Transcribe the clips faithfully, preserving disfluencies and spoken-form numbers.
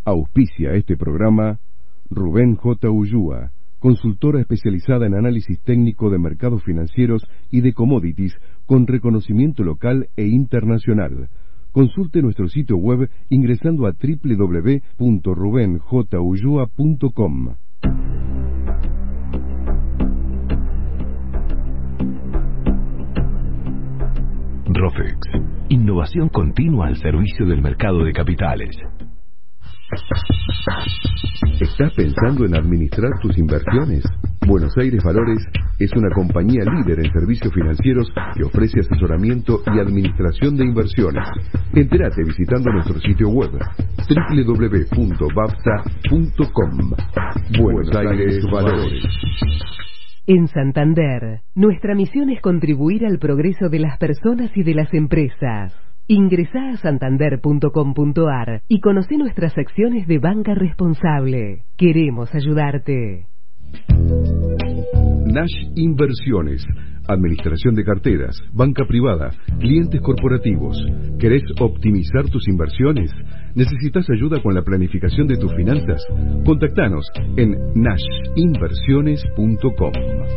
Auspicia este programa Rubén J. Ulloa, consultora especializada en análisis técnico de mercados financieros y de commodities con reconocimiento local e internacional. Consulte nuestro sitio web ingresando a doble u doble u doble u punto ruben j ulloa punto com. Rofex, innovación continua al servicio del mercado de capitales. ¿Estás pensando en administrar tus inversiones? Buenos Aires Valores es una compañía líder en servicios financieros que ofrece asesoramiento y administración de inversiones. Entérate visitando nuestro sitio web doble u doble u doble u punto babsa punto com. Buenos Aires Valores. En Santander, nuestra misión es contribuir al progreso de las personas y de las empresas. Ingresá a santander punto com punto ar y conocé nuestras acciones de banca responsable. Queremos ayudarte. Nash Inversiones, administración de carteras, banca privada, clientes corporativos. ¿Querés optimizar tus inversiones? ¿Necesitas ayuda con la planificación de tus finanzas? Contactanos en nash inversiones punto com.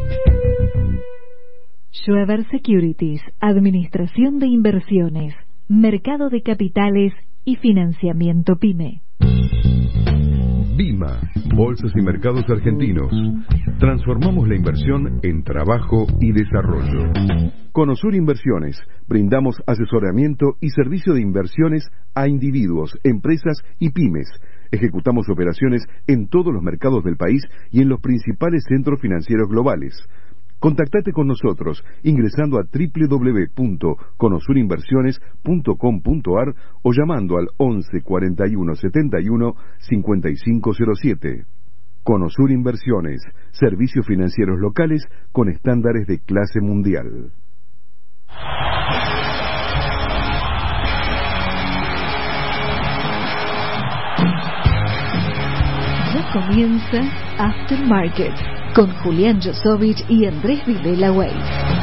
Schweber Securities, administración de inversiones, mercado de capitales y financiamiento PYME. Bima, Bolsas y Mercados Argentinos. Transformamos la inversión en trabajo y desarrollo. Conosur Inversiones. Brindamos asesoramiento y servicio de inversiones a individuos, empresas y pymes. Ejecutamos operaciones en todos los mercados del país y en los principales centros financieros globales. Contactate con nosotros ingresando a doble u doble u doble u punto conosur inversiones punto com punto ar o llamando al once cuarenta y uno setenta y uno cincuenta y cinco cero siete. Conosur Inversiones, servicios financieros locales con estándares de clase mundial. Ya comienza Aftermarket con Julián Josovich y Andrés Vilela Weiss.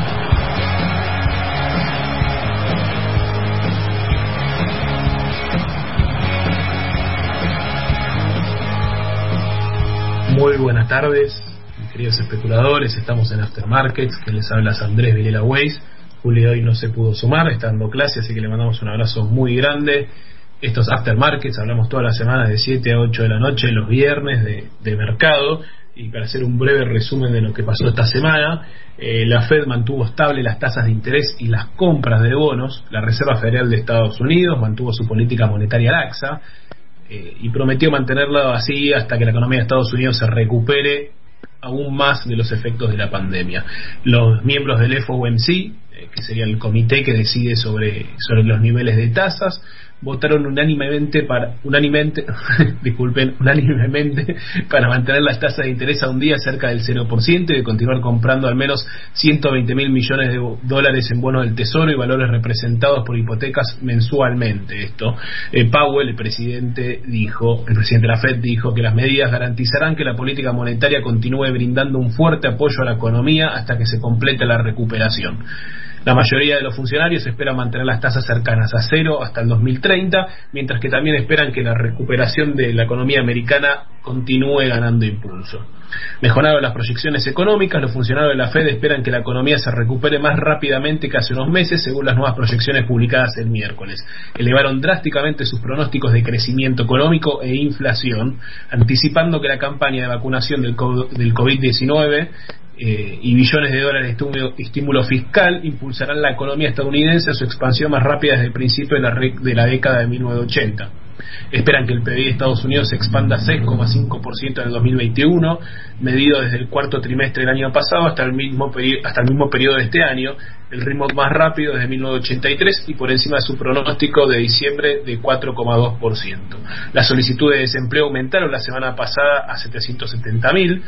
Muy buenas tardes, mis queridos especuladores. Estamos en Aftermarkets, que les habla Andrés Vilela Weiss. Julio hoy no se pudo sumar, está dando clase, así que le mandamos un abrazo muy grande. Estos Aftermarkets hablamos todas las semanas de siete a ocho de la noche, los viernes de, de mercado. Y para hacer un breve resumen de lo que pasó esta semana, eh, la Fed mantuvo estable las tasas de interés y las compras de bonos. La Reserva Federal de Estados Unidos mantuvo su política monetaria laxa eh, y prometió mantenerla así hasta que la economía de Estados Unidos se recupere aún más de los efectos de la pandemia. Los miembros del F O M C, eh, que sería el comité que decide sobre, sobre los niveles de tasas, votaron unánimemente para unánimemente disculpen unánimemente para mantener las tasas de interés a un día cerca del cero por ciento y de continuar comprando al menos ciento veinte mil millones de dólares en bonos del tesoro y valores representados por hipotecas mensualmente. Esto eh, Powell, el presidente dijo el presidente de la Fed dijo que las medidas garantizarán que la política monetaria continúe brindando un fuerte apoyo a la economía hasta que se complete la recuperación. La mayoría de los funcionarios esperan mantener las tasas cercanas a cero hasta el dos mil treinta, mientras que también esperan que la recuperación de la economía americana continúe ganando impulso. Mejoraron las proyecciones económicas, los funcionarios de la Fed esperan que la economía se recupere más rápidamente que hace unos meses, según las nuevas proyecciones publicadas el miércoles. Elevaron drásticamente sus pronósticos de crecimiento económico e inflación, anticipando que la campaña de vacunación del COVID diecinueve Eh, y billones de dólares de estímulo, estímulo fiscal impulsarán la economía estadounidense a su expansión más rápida desde el principio de la, de la década de mil novecientos ochenta. Esperan que el P I B de Estados Unidos se expanda seis coma cinco por ciento en el dos mil veintiuno, medido desde el cuarto trimestre del año pasado hasta el mismo peri- hasta el mismo periodo de este año, el ritmo más rápido desde mil novecientos ochenta y tres y por encima de su pronóstico de diciembre de cuatro coma dos por ciento. Las solicitudes de desempleo aumentaron la semana pasada a setecientos setenta mil,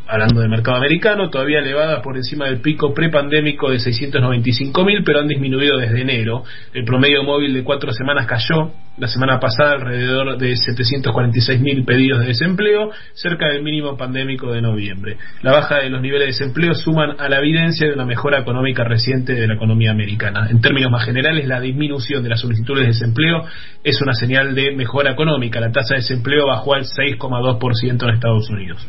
hablando del mercado americano, todavía elevadas por encima del pico prepandémico de seiscientos noventa y cinco mil, pero han disminuido desde enero. El promedio móvil de cuatro semanas cayó la semana pasada alrededor de setecientos cuarenta y seis mil pedidos de desempleo, cerca del mínimo pandémico de noviembre. La baja de los niveles de desempleo suman a la evidencia de una mejora económica reciente de la economía americana. En términos más generales, la disminución de las solicitudes de desempleo es una señal de mejora económica. La tasa de desempleo bajó al seis coma dos por ciento en Estados Unidos.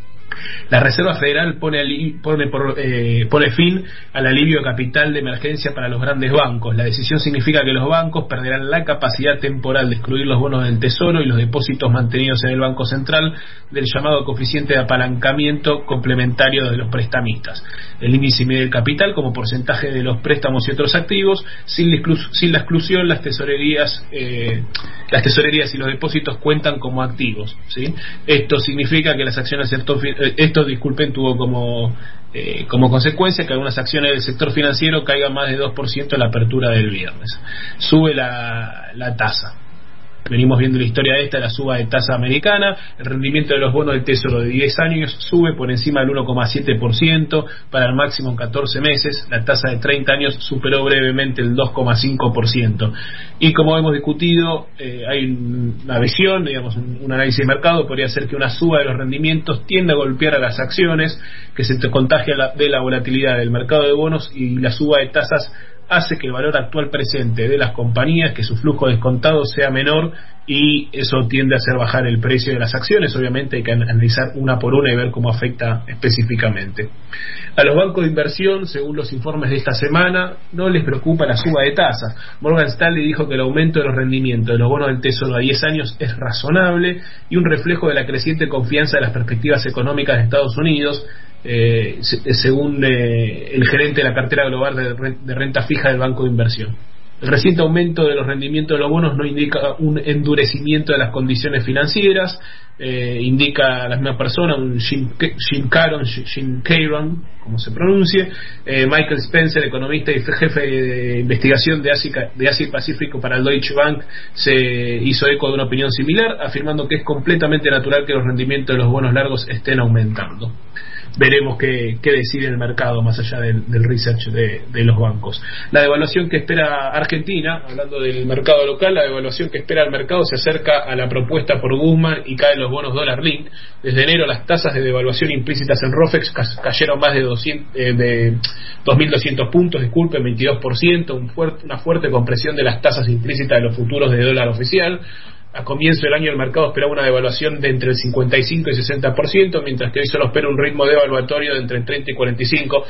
La Reserva Federal pone, pone, por, eh, pone fin al alivio de capital de emergencia para los grandes bancos. La decisión significa que los bancos perderán la capacidad temporal de excluir los bonos del Tesoro y los depósitos mantenidos en el Banco Central del llamado coeficiente de apalancamiento complementario de los prestamistas. El índice mide el capital como porcentaje de los préstamos y otros activos. Sin la, exclu- sin la exclusión, las tesorerías, eh, las tesorerías y los depósitos cuentan como activos, ¿sí? Esto significa que las acciones del sector eh, esto, disculpen, tuvo como eh, como consecuencia que algunas acciones del sector financiero caigan más de dos por ciento en la apertura del viernes. Sube la, la tasa. Venimos viendo la historia de esta, la suba de tasa americana. El rendimiento de los bonos del Tesoro de diez años sube por encima del uno coma siete por ciento para el máximo en catorce meses. La tasa de treinta años superó brevemente el dos coma cinco por ciento. Y como hemos discutido, eh, hay una visión, digamos, un, un análisis de mercado podría ser que una suba de los rendimientos tiende a golpear a las acciones, que se te contagia la, de la volatilidad del mercado de bonos, y la suba de tasas hace que el valor actual presente de las compañías, que su flujo descontado sea menor, y eso tiende a hacer bajar el precio de las acciones. Obviamente hay que analizar una por una y ver cómo afecta específicamente. A los bancos de inversión, según los informes de esta semana, no les preocupa la suba de tasas. Morgan Stanley dijo que el aumento de los rendimientos de los bonos del Tesoro a diez años es razonable y un reflejo de la creciente confianza de las perspectivas económicas de Estados Unidos. Eh, según eh, el gerente de la cartera global de, de renta fija del banco de inversión. El reciente aumento de los rendimientos de los bonos no indica un endurecimiento de las condiciones financieras, eh, indica la misma persona, un Jim, Jim Caron, Jim Caron, como se pronuncie. eh, Michael Spencer, economista y jefe de investigación de Asia, de Asia y Pacífico para el Deutsche Bank, se hizo eco de una opinión similar, afirmando que es completamente natural que los rendimientos de los bonos largos estén aumentando. Veremos qué, qué decide el mercado más allá del, del research de, de los bancos. La devaluación que espera Argentina, hablando del mercado local, la devaluación que espera el mercado se acerca a la propuesta por Guzmán y caen los bonos dólar link. Desde enero las tasas de devaluación implícitas en ROFEX cayeron más de, doscientos, eh, de dos mil doscientos puntos, disculpen, veintidós por ciento, un fuerte, una fuerte compresión de las tasas implícitas de los futuros de dólar oficial. A comienzo del año el mercado esperaba una devaluación de entre el cincuenta y cinco y sesenta por ciento, mientras que hoy solo espera un ritmo devaluatorio de entre el treinta y cuarenta y cinco.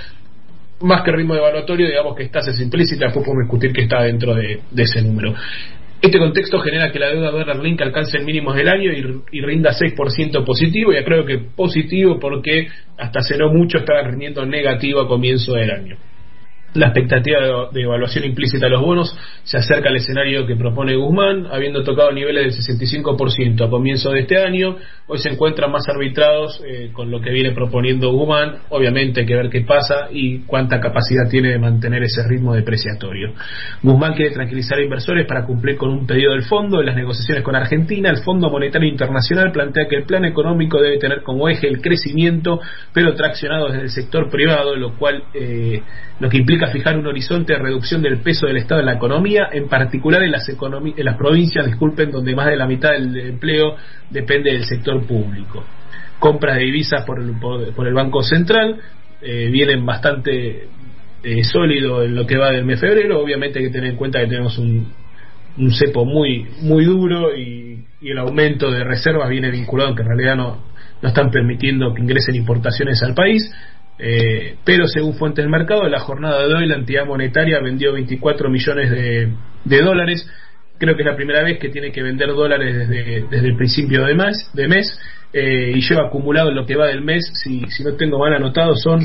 Más que ritmo devaluatorio, digamos que está es implícita, después podemos discutir que está dentro de, de ese número. Este contexto genera que la deuda dólar link alcance mínimos del año y, y rinda seis por ciento positivo, y creo que positivo porque hasta hace no mucho estaba rindiendo negativo a comienzo del año. La expectativa de evaluación implícita de los bonos se acerca al escenario que propone Guzmán, habiendo tocado niveles del sesenta y cinco por ciento a comienzo de este año. Hoy se encuentran más arbitrados eh, con lo que viene proponiendo Guzmán. Obviamente hay que ver qué pasa y cuánta capacidad tiene de mantener ese ritmo depreciatorio. Guzmán quiere tranquilizar a inversores para cumplir con un pedido del fondo. En las negociaciones con Argentina, el Fondo Monetario Internacional plantea que el plan económico debe tener como eje el crecimiento, pero traccionado desde el sector privado, lo cual eh, lo que implica fijar un horizonte de reducción del peso del Estado en la economía, en particular en las, economi- en las provincias, disculpen, donde más de la mitad del empleo depende del sector público. Compras de divisas por el, por, por el Banco Central eh, vienen bastante eh, sólido en lo que va del mes de febrero. Obviamente hay que tener en cuenta que tenemos un, un cepo muy muy duro y, y el aumento de reservas viene vinculado, aunque en realidad no, no están permitiendo que ingresen importaciones al país. Eh, pero según fuentes del mercado, en la jornada de hoy la entidad monetaria vendió veinticuatro millones de, de dólares. Creo que es la primera vez que tiene que vender dólares desde, desde el principio de mes, de mes eh, y lleva acumulado en lo que va del mes, si, si no tengo mal anotado, son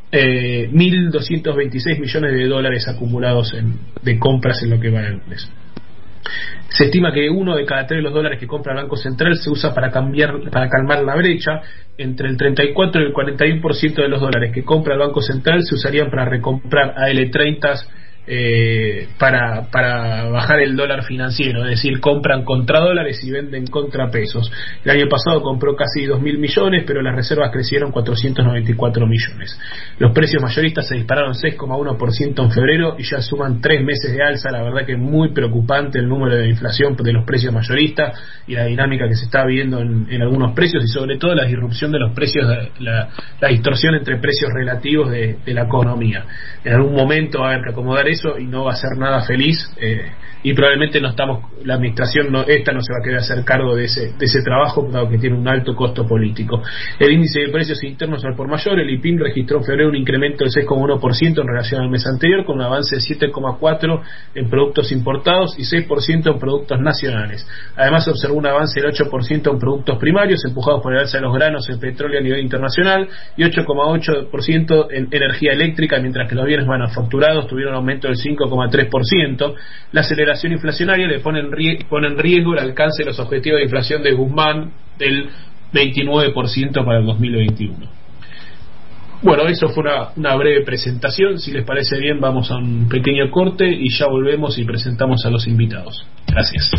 eh, mil doscientos veintiséis millones de dólares acumulados en, de compras en lo que va del mes. Se estima que uno de cada tres de los dólares que compra el Banco Central se usa para cambiar, para calmar la brecha. Entre el treinta y cuatro y el cuarenta y uno por ciento de los dólares que compra el Banco Central se usarían para recomprar A L treinta eh, para, para bajar el dólar financiero, es decir, compran contra dólares y venden contra pesos. El año pasado compró casi dos mil millones, pero las reservas crecieron cuatrocientos noventa y cuatro millones. Los precios mayoristas se dispararon seis coma uno por ciento en febrero y ya suman tres meses de alza. La verdad que es muy preocupante el número de inflación de los precios mayoristas y la dinámica que se está viendo en, en algunos precios, y sobre todo la disrupción de los precios, la, la distorsión entre precios relativos de, de la economía. En algún momento va a haber que acomodar eso y no va a ser nada feliz, eh, y probablemente no estamos, la administración no, esta no se va a querer hacer cargo de ese, de ese trabajo, dado que tiene un alto costo político. El índice de precios internos al por mayor, el I P I M, registró en febrero un incremento del seis coma uno por ciento en relación al mes anterior, con un avance de siete coma cuatro por ciento en productos importados y seis por ciento en productos nacionales. Además, se observó un avance del ocho por ciento en productos primarios, empujados por el alza de los granos y el petróleo a nivel internacional, y ocho coma ocho por ciento en energía eléctrica, mientras que los bienes manufacturados tuvieron un aumento del cinco coma tres por ciento. La aceleración inflacionaria le pone en, rie- pone en riesgo el alcance de los objetivos de inflación de Guzmán del veintinueve por ciento para el dos mil veintiuno. Bueno, eso fue una, una breve presentación. Si les parece bien, vamos a un pequeño corte y ya volvemos y presentamos a los invitados. Gracias.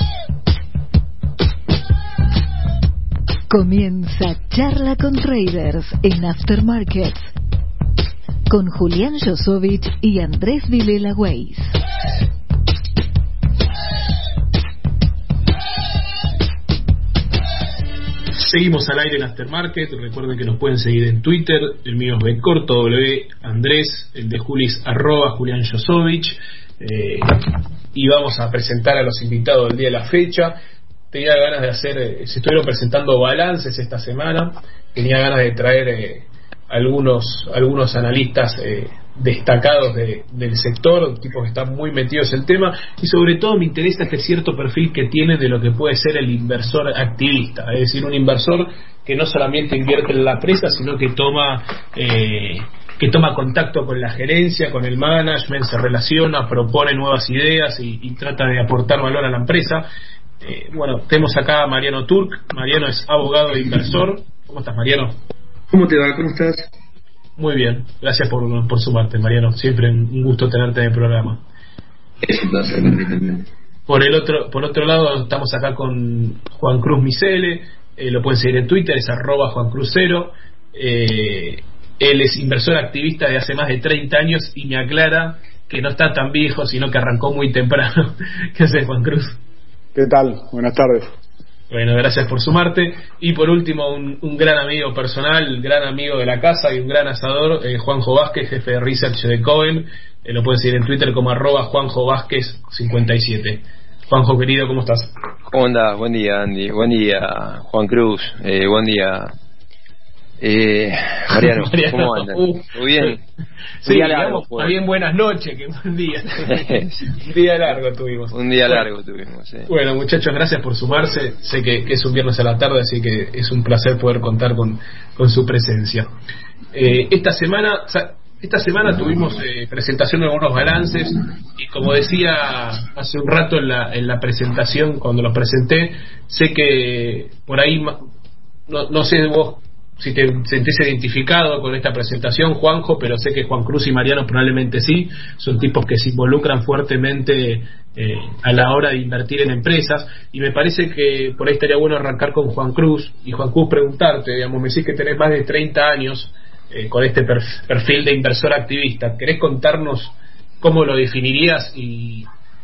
Comienza Charla con Traders en Aftermarkets con Julián Josovich y Andrés Vilela Weiss. Seguimos al aire en Aftermarket. Recuerden que nos pueden seguir en Twitter. El mío es Bencorto, W Andrés, el de Julis, arroba Julián Josovich. Eh, y vamos a presentar a los invitados del día de la fecha. Tenía ganas de hacer, eh, se estuvieron presentando balances esta semana. Tenía ganas de traer eh, algunos algunos analistas eh, destacados de, del sector, tipos que están muy metidos en el tema, y sobre todo me interesa este cierto perfil que tiene de lo que puede ser el inversor activista, es decir, un inversor que no solamente invierte en la empresa, sino que toma eh, que toma contacto con la gerencia, con el management, se relaciona, propone nuevas ideas y, y trata de aportar valor a la empresa. Eh, bueno, tenemos acá a Mariano Turk. Mariano es abogado e inversor. ¿Cómo estás, Mariano? ¿Cómo te va? ¿Cómo estás? Muy bien, gracias por, por sumarte, Mariano. Siempre un gusto tenerte en el programa. Es un placer. Por el otro, por otro lado, estamos acá con Juan Cruz Misele. Eh, lo pueden seguir en Twitter, es arroba Juan Crucero. Eh, él es inversor activista de hace más de treinta años y me aclara que no está tan viejo, sino que arrancó muy temprano. ¿Qué haces, Juan Cruz? ¿Qué tal? Buenas tardes. Bueno, gracias por sumarte. Y por último, un, un gran amigo personal, gran amigo de la casa y un gran asador, eh, Juanjo Vázquez, jefe de research de Cohen. Eh, lo puedes seguir en Twitter como arroba Juanjo Vázquez cincuenta y siete. Juanjo, querido, ¿cómo estás? ¿Cómo andás? Buen día, Andy. Buen día, Juan Cruz. Eh, buen día, eh, Mariano. Mariano. ¿Cómo andan? Uh, ¿Muy bien? Sí, día digamos, largo, pues. bien buenas noches, que buen día. Un día largo tuvimos. Un día bueno, largo tuvimos, sí. Bueno, muchachos, gracias por sumarse. Sé que, que es un viernes a la tarde, así que es un placer poder contar con, con su presencia. Eh, esta semana... Esta semana tuvimos eh, presentación de algunos balances y, como decía hace un rato en la, en la presentación, cuando los presenté, sé que por ahí, no, no sé vos si te sentís identificado con esta presentación, Juanjo, pero sé que Juan Cruz y Mariano probablemente sí, son tipos que se involucran fuertemente eh, a la hora de invertir en empresas, y me parece que por ahí estaría bueno arrancar con Juan Cruz, y Juan Cruz preguntarte, digamos, me decís que tenés más de treinta años Eh, con este perfil de inversor activista. ¿Querés contarnos cómo lo definirías y,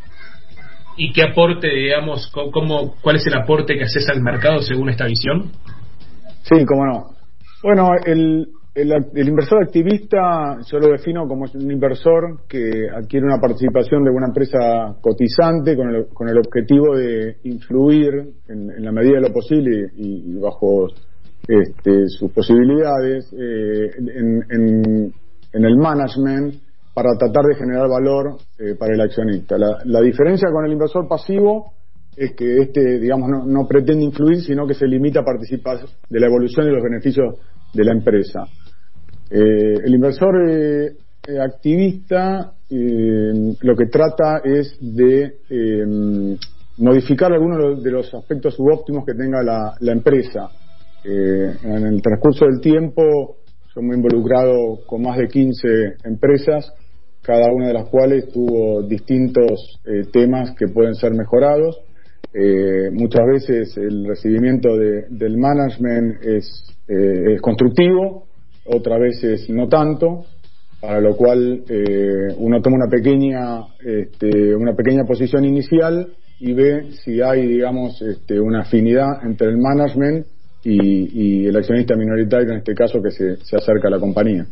y qué aporte, digamos, cómo, cuál es el aporte que haces al mercado según esta visión? Sí, cómo no. Bueno, el, el, el inversor activista yo lo defino como un inversor que adquiere una participación de una empresa cotizante con el, con el objetivo de influir en, en la medida de lo posible y, y bajo Este, sus posibilidades eh, en, en, en el management para tratar de generar valor eh, para el accionista. La, la diferencia con el inversor pasivo es que este, digamos, no, no pretende influir, sino que se limita a participar de la evolución y los beneficios de la empresa. Eh, el inversor eh, eh, activista eh, lo que trata es de eh, modificar algunos de los aspectos subóptimos que tenga la, la empresa. Eh, en el transcurso del tiempo yo me he involucrado con más de quince empresas cada una de las cuales tuvo distintos eh, temas que pueden ser mejorados. Eh, muchas veces el recibimiento de, del management es, eh, es constructivo, otras veces no tanto, para lo cual eh, uno toma una pequeña este, una pequeña posición inicial y ve si hay, digamos, este, una afinidad entre el management y, y el accionista minoritario, en este caso, que se, se acerca a la compañía.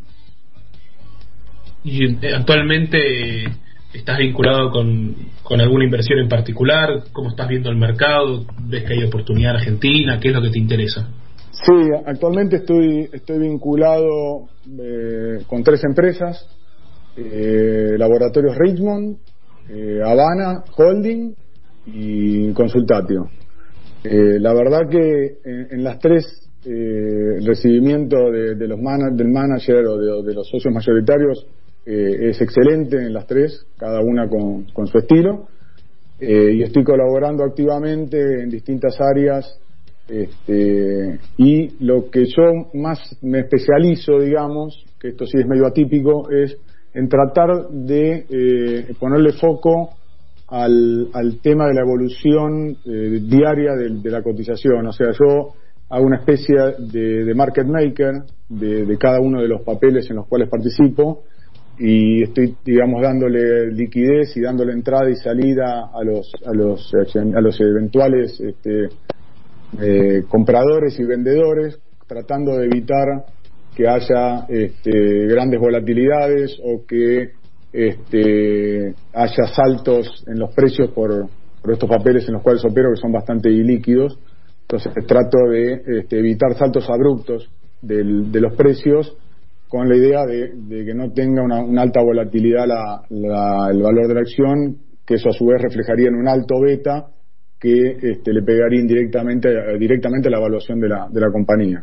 ¿Y actualmente estás vinculado con, con alguna inversión en particular? ¿Cómo estás viendo el mercado? ¿Ves que hay oportunidad en Argentina? ¿Qué es lo que te interesa? Sí, actualmente estoy estoy vinculado eh, con tres empresas, eh, Laboratorios Richmond, eh, Habana Holding y Consultatio. Eh, la verdad que en, en las tres eh, el recibimiento de, de los man- del manager o de, o de los socios mayoritarios eh, es excelente en las tres, cada una con, con su estilo, eh, y estoy colaborando activamente en distintas áreas. Este, y lo que yo más me especializo, digamos, que esto sí es medio atípico, es en tratar de eh, ponerle foco al, al tema de la evolución eh, diaria de, de la cotización. O sea, yo hago una especie de, de market maker de, de cada uno de los papeles en los cuales participo, y estoy, digamos, dándole liquidez y dándole entrada y salida a los a los a los eventuales este, Eh, compradores y vendedores, tratando de evitar que haya este, grandes volatilidades o que este, haya saltos en los precios por, por estos papeles en los cuales opero, que son bastante ilíquidos. Entonces trato de este, evitar saltos abruptos del, de los precios, con la idea de, de que no tenga una, una alta volatilidad la, la, el valor de la acción, que eso a su vez reflejaría en un alto beta que este, le pegaría indirectamente directamente a la evaluación de la, de la compañía.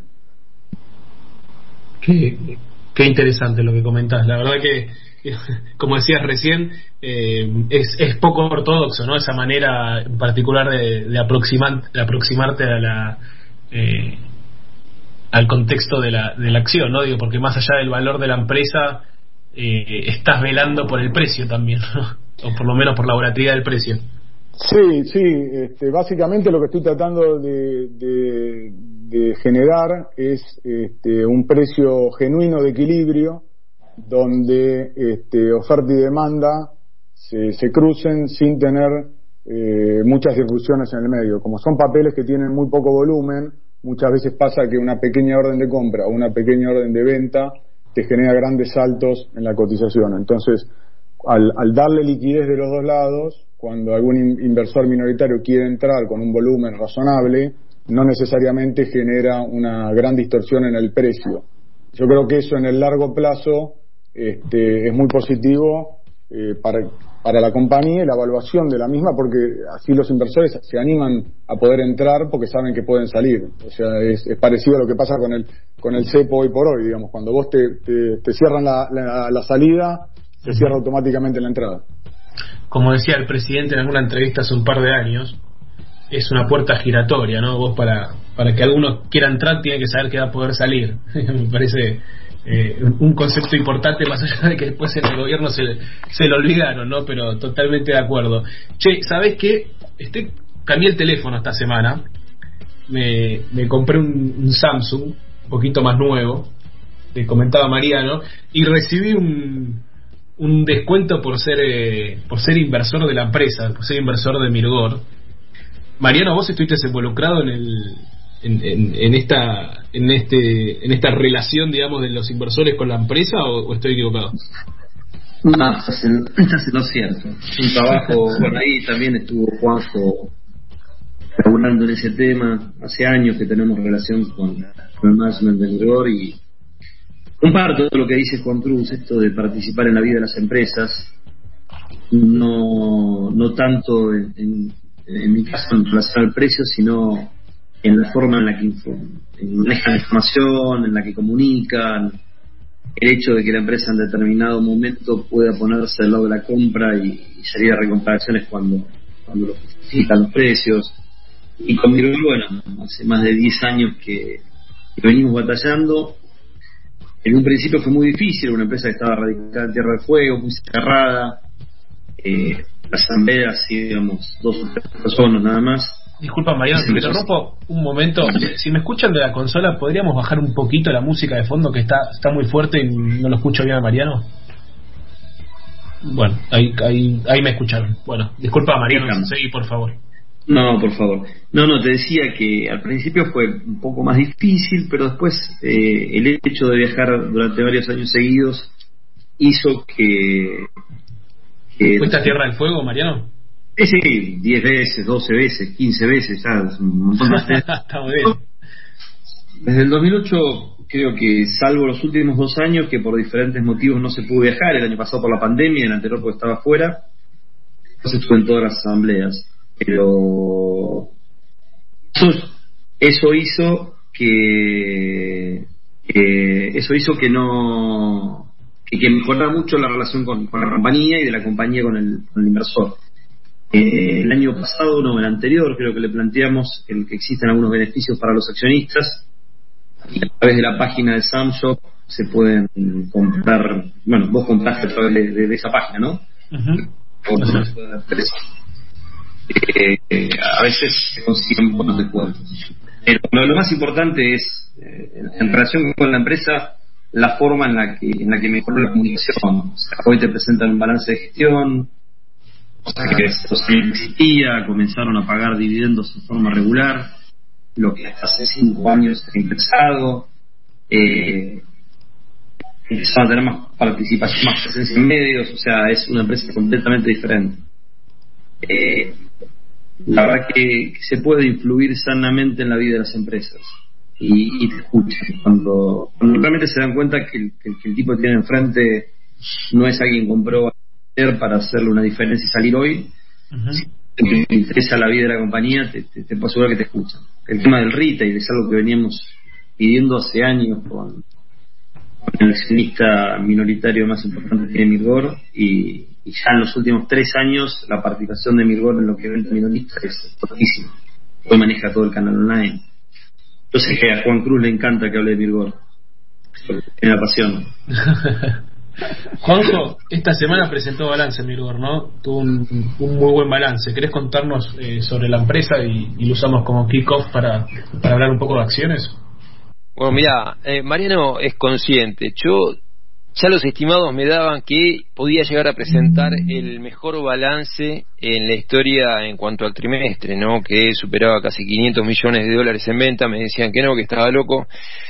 Qué, qué interesante lo que comentás. La verdad que, como decías recién, eh, es, es poco ortodoxo, ¿no? Esa manera en particular de, de, aproximar, de aproximarte a la, eh, al contexto de la, de la acción, ¿no? Digo, porque más allá del valor de la empresa, eh, estás velando por el precio también, ¿no? O por lo menos por la volatilidad del precio. Sí, sí, este, básicamente lo que estoy tratando de, de, de generar es este, un precio genuino de equilibrio, donde este, oferta y demanda se, se crucen sin tener eh, muchas disrupciones en el medio. Como son papeles que tienen muy poco volumen, muchas veces pasa que una pequeña orden de compra o una pequeña orden de venta te genera grandes saltos en la cotización. Entonces, al, al darle liquidez de los dos lados, cuando algún inversor minoritario quiere entrar con un volumen razonable, no necesariamente genera una gran distorsión en el precio. Yo creo que eso en el largo plazo este, es muy positivo eh, para, para la compañía y la evaluación de la misma, porque así los inversores se animan a poder entrar porque saben que pueden salir. O sea, es, es parecido a lo que pasa con el con el cepo hoy por hoy, digamos. Cuando vos te, te, te cierran la, la, la salida, se cierra automáticamente la entrada. Como decía el presidente en alguna entrevista hace un par de años, es una puerta giratoria, ¿no? Vos para para que alguno quiera entrar tiene que saber que va a poder salir. Me parece eh, un concepto importante, más allá de que después en el gobierno se, se lo olvidaron, ¿no? Pero totalmente de acuerdo. Che, ¿sabés qué? Este, cambié el teléfono esta semana, me, me compré un, un Samsung un poquito más nuevo, te comentaba Mariano, y recibí un un descuento por ser eh, por ser inversor de la empresa, por ser inversor de Mirgor. Mariano, vos estuviste involucrado en el en, en, en esta en este en esta relación, digamos, de los inversores con la empresa, o, o estoy equivocado. No, estás en, estás en lo cierto. Un trabajo, bueno, ahí también estuvo Juanjo laburando en ese tema. Hace años que tenemos relación con, con el management de Mirgor, y comparto todo lo que dice Juan Cruz, esto de participar en la vida de las empresas, no no tanto en, en, en mi caso en relación al precio, sino en la forma en la que manejan la información, en la que comunican, el hecho de que la empresa en determinado momento pueda ponerse al lado de la compra y, y salir a recomparaciones cuando, cuando lo justifican los precios. Y con Mirgor, bueno, hace más de diez años que, que venimos batallando. en un principio fue muy difícil, una empresa que estaba radicada en Tierra del Fuego, muy cerrada, eh, la asamblea, así, digamos, dos o tres personas nada más. Disculpa, Mariano, te interrumpo un momento. Si me escuchan de la consola, ¿podríamos bajar un poquito la música de fondo, que está está muy fuerte y no lo escucho bien a Mariano? Bueno, ahí ahí, ahí me escucharon. Bueno, disculpa, Mariano, seguí, por favor. No, por favor. No, no, te decía que al principio fue un poco más difícil, pero después eh, el hecho de viajar durante varios años seguidos hizo que... que ¿Fuiste a Tierra del Fuego, Mariano? Sí, sí, diez veces, doce veces, quince veces, ya, es un montón más. Está muy bien. Desde el dos mil ocho, creo que salvo los últimos dos años, que por diferentes motivos no se pudo viajar, el año pasado por la pandemia, el anterior porque estaba fuera, entonces estuve en todas las asambleas. Pero eso, eso hizo que, que eso hizo que no que, que mejorara mucho la relación con, con la compañía y de la compañía con el, con el inversor. Eh, el año pasado, no, el anterior, creo que le planteamos el que existen algunos beneficios para los accionistas, y a través de la página de Samshop se pueden comprar, bueno, vos compraste a través de, de, de esa página, ¿no? Uh-huh. Por uh-huh. Eh, eh, a veces se consiguen buenos descuentos. Pero lo, lo más importante es, eh, en relación con la empresa, la forma en la que en la que mejoró la comunicación. O sea, hoy te presentan un balance de gestión, cosa que no existía, comenzaron a pagar dividendos en forma regular, lo que hasta hace cinco años ha empezado, eh, empezaron a tener más participación, más presencia en medios, o sea, es una empresa completamente diferente. Eh, la verdad que, que se puede influir sanamente en la vida de las empresas y, y te escuchan cuando, cuando realmente se dan cuenta que el, que, que el tipo que tiene enfrente no es alguien que compró ayer para hacerle una diferencia y salir hoy. Uh-huh. Si te interesa la vida de la compañía, te, te, te puedo asegurar que te escuchan. El tema del retail es algo que veníamos pidiendo hace años con, con el accionista minoritario más importante que tiene Mirgor, y y ya en los últimos tres años la participación de Mirgor en lo que vende minorista es fortísima. Hoy maneja todo el canal online. Yo sé que a Juan Cruz le encanta que hable de Mirgor, tiene la pasión. Juanjo, esta semana presentó balance Mirgor, ¿no? Tuvo un, un muy buen balance. ¿Querés contarnos eh, sobre la empresa y, y lo usamos como kick-off para, para hablar un poco de acciones? Bueno, mira, eh, Mariano es consciente. Yo ya los estimados me daban que podía llegar a presentar el mejor balance en la historia en cuanto al trimestre, ¿no? Que superaba casi quinientos millones de dólares en venta. Me decían que no, que estaba loco.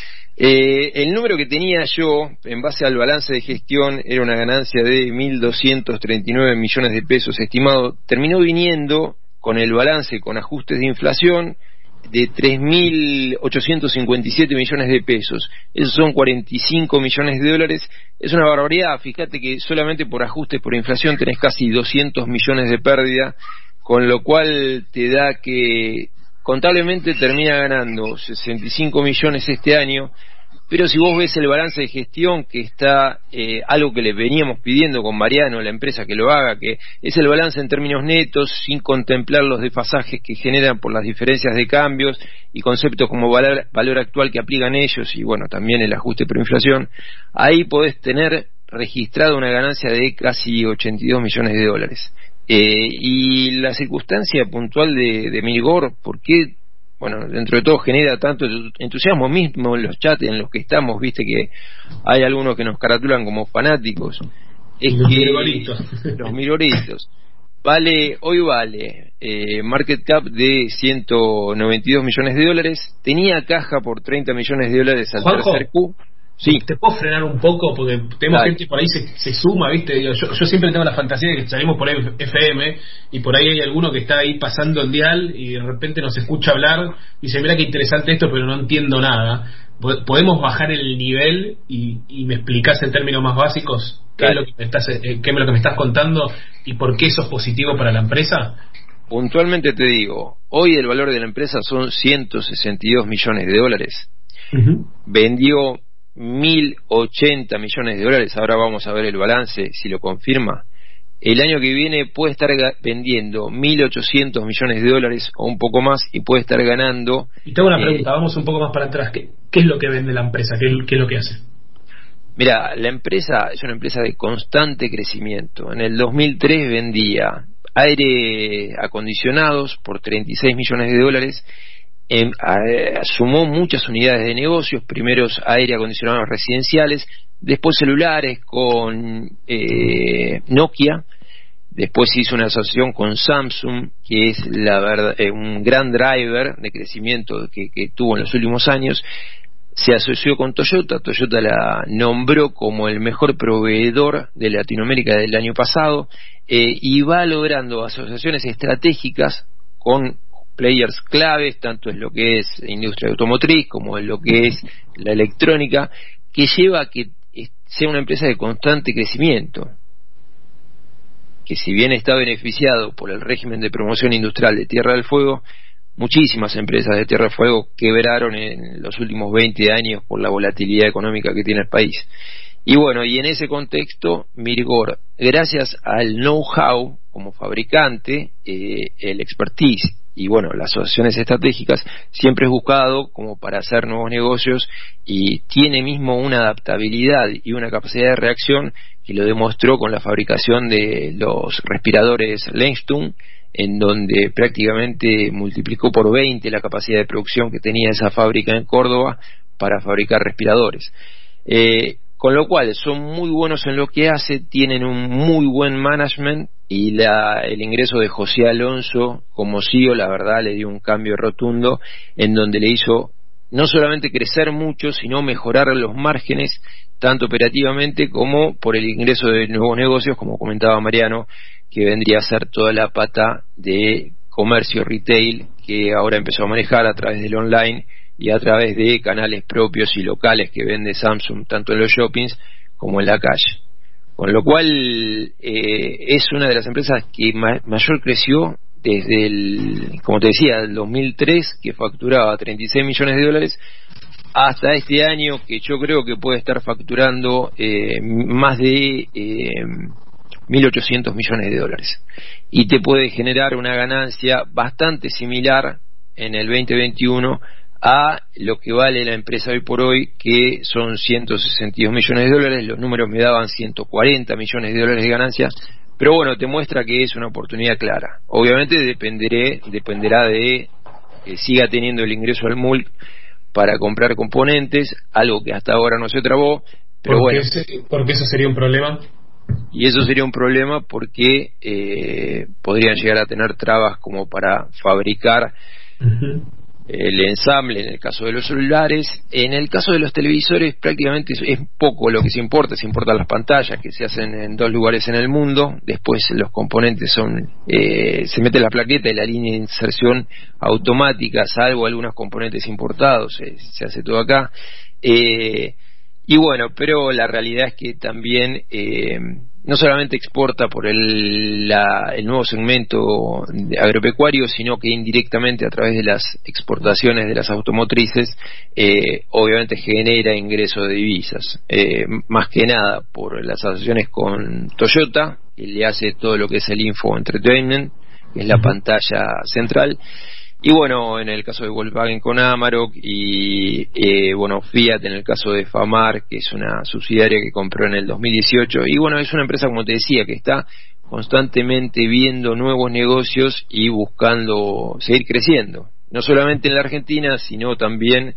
Eh, el número que tenía yo en base al balance de gestión era una ganancia de mil doscientos treinta y nueve millones de pesos estimado. Terminó viniendo con el balance con ajustes de inflación de tres mil ochocientos cincuenta y siete millones de pesos. Esos son cuarenta y cinco millones de dólares. Es una barbaridad. Fíjate que solamente por ajustes por inflación tenés casi doscientos millones de pérdida, con lo cual te da que contablemente termina ganando sesenta y cinco millones este año. Pero si vos ves el balance de gestión, que está eh, algo que le veníamos pidiendo con Mariano, la empresa que lo haga, que es el balance en términos netos, sin contemplar los desfasajes que generan por las diferencias de cambios y conceptos como valor, valor actual que aplican ellos, y bueno, también el ajuste por inflación, ahí podés tener registrado una ganancia de casi ochenta y dos millones de dólares. Eh, y la circunstancia puntual de, de Mirgor, ¿por qué? Bueno, dentro de todo genera tanto entusiasmo mismo en los chats en los que estamos, viste que hay algunos que nos caratulan como fanáticos. Es los que mirgoritos. Los mirgoritos. Vale, hoy vale eh, market cap de ciento noventa y dos millones de dólares, tenía caja por treinta millones de dólares al Juanjo, tercer Q. Sí. ¿Te puedo frenar un poco? Porque tenemos Dale. gente por ahí se, se suma, ¿viste? Yo, yo siempre tengo la fantasía de que salimos por F M y por ahí hay alguno que está ahí pasando el dial y de repente nos escucha hablar y dice, mira qué interesante esto, pero no entiendo nada. ¿Podemos bajar el nivel y, y me explicás en términos más básicos qué es, lo que me estás, eh, qué es lo que me estás contando y por qué eso es positivo para la empresa? Puntualmente te digo, hoy el valor de la empresa son ciento sesenta y dos millones de dólares. Uh-huh. Vendió mil ochenta millones de dólares. Ahora vamos a ver el balance, si lo confirma. El año que viene puede estar vendiendo mil ochocientos millones de dólares o un poco más y puede estar ganando. Y tengo una pregunta, eh, vamos un poco más para atrás. ¿Qué, qué es lo que vende la empresa? ¿Qué, qué es lo que hace? Mira, la empresa es una empresa de constante crecimiento. En el dos mil tres vendía aire acondicionados por treinta y seis millones de dólares. Eh, sumó muchas unidades de negocios, primeros aire acondicionados residenciales, después celulares con eh, Nokia, después hizo una asociación con Samsung, que es la verdad, eh, un gran driver de crecimiento que, que tuvo en los últimos años. Se asoció con Toyota, Toyota la nombró como el mejor proveedor de Latinoamérica del año pasado, eh, y va logrando asociaciones estratégicas con players claves, tanto en lo que es industria automotriz como en lo que es la electrónica, que lleva a que sea una empresa de constante crecimiento, que si bien está beneficiado por el régimen de promoción industrial de Tierra del Fuego, muchísimas empresas de Tierra del Fuego quebraron en los últimos veinte años por la volatilidad económica que tiene el país. Y bueno, y en ese contexto, Mirgor, gracias al know-how como fabricante, eh, el expertise y bueno, las asociaciones estratégicas, siempre es buscado como para hacer nuevos negocios y tiene mismo una adaptabilidad y una capacidad de reacción que lo demostró con la fabricación de los respiradores Langston, en donde prácticamente multiplicó por veinte la capacidad de producción que tenía esa fábrica en Córdoba para fabricar respiradores. Eh, con lo cual son muy buenos en lo que hace, tienen un muy buen management y la, el ingreso de José Alonso como C E O, la verdad, le dio un cambio rotundo en donde le hizo no solamente crecer mucho, sino mejorar los márgenes, tanto operativamente como por el ingreso de nuevos negocios, como comentaba Mariano, que vendría a ser toda la pata de comercio retail que ahora empezó a manejar a través del online y a través de canales propios y locales que vende Samsung, tanto en los shoppings como en la calle. Con lo cual eh, es una de las empresas que ma- mayor creció desde el, como te decía, el dos mil tres, que facturaba treinta y seis millones de dólares, hasta este año, que yo creo que puede estar facturando eh, más de eh, mil ochocientos millones de dólares. Y te puede generar una ganancia bastante similar en el veinte veintiuno a lo que vale la empresa hoy por hoy, que son ciento sesenta y dos millones de dólares. Los números me daban ciento cuarenta millones de dólares de ganancias, pero bueno, te muestra que es una oportunidad clara. Obviamente dependeré, dependerá de que siga teniendo el ingreso al M U L C para comprar componentes, algo que hasta ahora no se trabó, pero ¿Por bueno. Ese, porque eso sería un problema. Y eso sería un problema porque eh, podrían llegar a tener trabas como para fabricar uh-huh. el ensamble en el caso de los celulares. En el caso de los televisores prácticamente es, es poco lo que se importa, se importan las pantallas que se hacen en dos lugares en el mundo, después los componentes son, eh, se mete la plaqueta y la línea de inserción automática, salvo algunos componentes importados, eh, se hace todo acá. Eh, Y bueno, pero la realidad es que también eh, no solamente exporta por el, la, el nuevo segmento agropecuario, sino que indirectamente a través de las exportaciones de las automotrices, eh, obviamente genera ingreso de divisas. Eh, más que nada por las asociaciones con Toyota, que le hace todo lo que es el Info Entertainment, que es la pantalla central. Y bueno, en el caso de Volkswagen con Amarok y eh, bueno, Fiat en el caso de Famar, que es una subsidiaria que compró en el dos mil dieciocho. Y bueno, es una empresa, como te decía, que está constantemente viendo nuevos negocios y buscando seguir creciendo. No solamente en la Argentina, sino también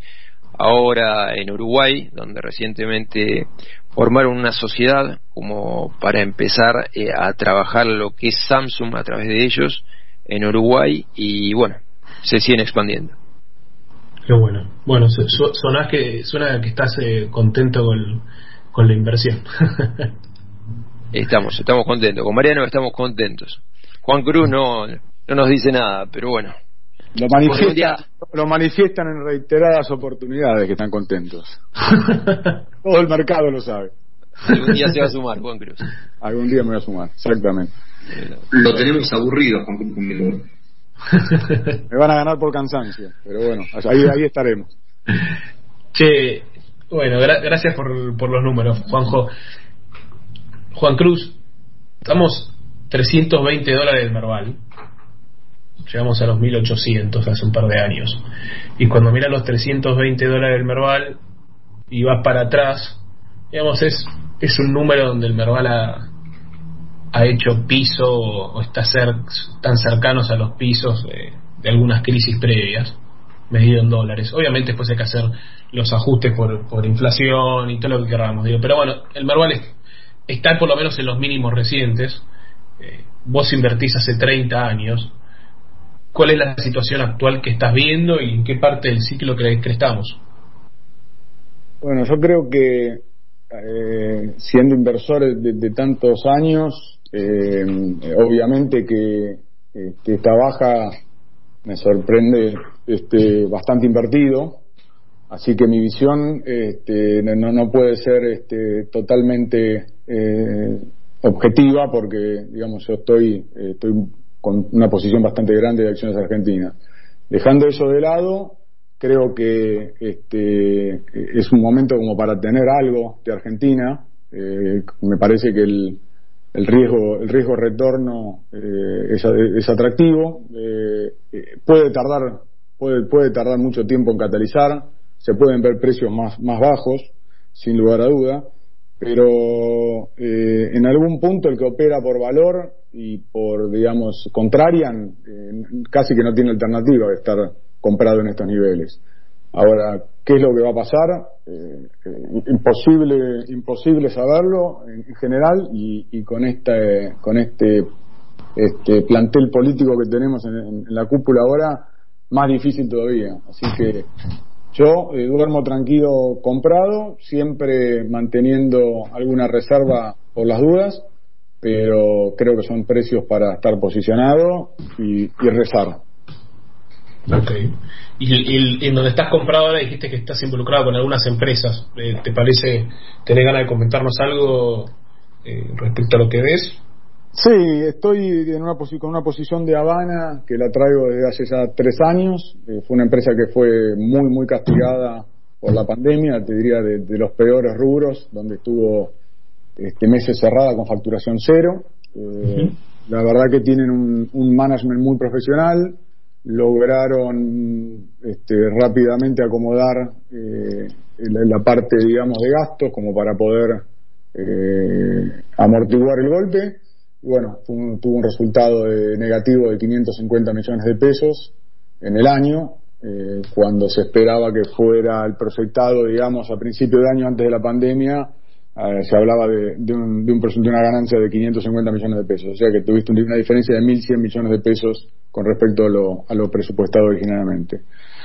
ahora en Uruguay, donde recientemente formaron una sociedad como para empezar eh, a trabajar lo que es Samsung a través de ellos en Uruguay. Y bueno, se siguen expandiendo. Qué bueno. Bueno, su, su, sonás que, suena que estás eh, contento con, con la inversión. Estamos, estamos contentos. Con Mariano estamos contentos. Juan Cruz no, no nos dice nada, pero bueno. Lo manifiestan, lo manifiestan en reiteradas oportunidades que están contentos. Todo el mercado lo sabe. Algún día se va a sumar, Juan Cruz. Algún día me voy a sumar, exactamente. Lo tenemos aburrido, Juan Cruz, conmigo. Me van a ganar por cansancio, pero bueno, ahí, ahí estaremos. Che, bueno, gra- gracias por, por los números, Juanjo. Juan Cruz, estamos trescientos veinte dólares del Merval. Llegamos a los mil ochocientos hace un par de años. Y cuando miras los trescientos veinte dólares del Merval y vas para atrás, digamos, es, es un número donde el Merval ha, ha hecho piso o está cer, tan cercanos a los pisos de, de algunas crisis previas, medido en dólares. Obviamente después hay que hacer los ajustes por, por inflación y todo lo que queramos, digo, pero bueno, el Merval es, está por lo menos en los mínimos recientes. Eh, vos invertís hace treinta años. ¿Cuál es la situación actual que estás viendo y en qué parte del ciclo crees que estamos? Bueno, yo creo que eh, siendo inversores de, de tantos años, eh, obviamente que, eh, que esta baja me sorprende este, bastante invertido, así que mi visión este, no, no puede ser este, totalmente eh, objetiva, porque digamos yo estoy, eh, estoy con una posición bastante grande de acciones argentinas. Dejando eso de lado, creo que este, es un momento como para tener algo de Argentina. Eh, me parece que el, el riesgo el riesgo retorno eh, es, es atractivo. Eh, puede tardar puede puede tardar mucho tiempo en catalizar. Se pueden ver precios más más bajos, sin lugar a duda, pero eh, en algún punto el que opera por valor y por, digamos, contrarian, eh, casi que no tiene alternativa de estar comprado en estos niveles. Ahora, ¿qué es lo que va a pasar? Eh, eh, imposible imposible saberlo en, en general, y, y con este con este este plantel político que tenemos en, en, en la cúpula ahora, más difícil todavía. Así que yo eh, duermo tranquilo comprado, siempre manteniendo alguna reserva por las dudas, pero creo que son precios para estar posicionado y, y rezar. Ok. Y, y, y en donde estás comprado ahora dijiste que estás involucrado con algunas empresas. Eh, ¿Te parece, tenés ganas de comentarnos algo eh, respecto a lo que ves? Sí, estoy en una posi- con una posición de Habana que la traigo desde hace ya tres años. Eh, fue una empresa que fue muy, muy castigada por la pandemia, te diría de, de los peores rubros, donde estuvo este meses cerrada con facturación cero. Eh, uh-huh. La verdad que tienen un, un management muy profesional, lograron este, rápidamente acomodar eh, la, la parte, digamos, de gastos como para poder eh, amortiguar el golpe. Bueno, tuvo, tuvo un resultado de negativo de quinientos cincuenta millones de pesos en el año, eh, cuando se esperaba que fuera el proyectado, digamos, a principio de año, antes de la pandemia, eh, se hablaba de, de, un, de, un, de una ganancia de quinientos cincuenta millones de pesos. O sea que tuviste una diferencia de mil cien millones de pesos con respecto a lo, a lo presupuestado originalmente.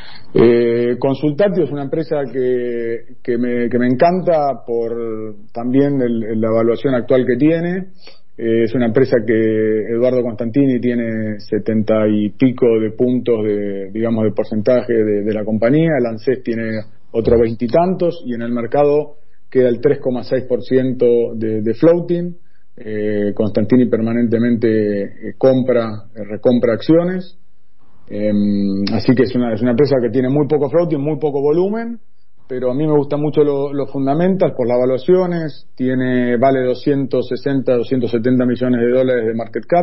Eh, Consultatio es una empresa que, que, me, que me encanta por también el, el, la evaluación actual que tiene. Eh, es una empresa que Eduardo Constantini tiene setenta y pico de puntos de, digamos, de porcentaje de, de la compañía. El ANSES tiene otros veintitantos y en el mercado queda el tres coma seis por ciento de, de floating. Eh, Constantini permanentemente eh, compra, eh, recompra acciones. Eh, así que es una, es una empresa que tiene muy poco floating, muy poco volumen, pero a mí me gustan mucho los lo fundamentals por las evaluaciones. Tiene, vale doscientos sesenta, doscientos setenta millones de dólares de market cap,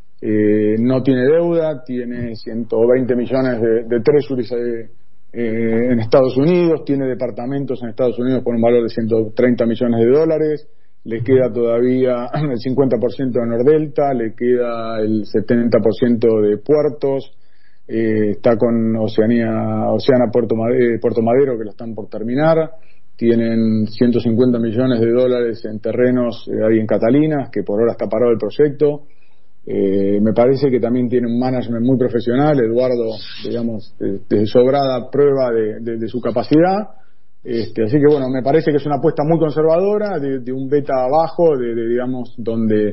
eh, no tiene deuda, tiene ciento veinte millones de, de treasuries eh, eh, en Estados Unidos, tiene departamentos en Estados Unidos por un valor de ciento treinta millones de dólares, le queda todavía el cincuenta por ciento de Nordelta, le queda el setenta por ciento de puertos. Eh, está con Oceanía, Oceana Puerto Madero, Puerto Madero, que lo están por terminar. Tienen ciento cincuenta millones de dólares en terrenos eh, ahí en Catalinas, que por ahora está parado el proyecto. Eh, me parece que también tiene un management muy profesional. Eduardo, digamos, de, de sobrada prueba de, de, de su capacidad. Este, así que bueno, me parece que es una apuesta muy conservadora, de, de un beta bajo, de, de digamos, donde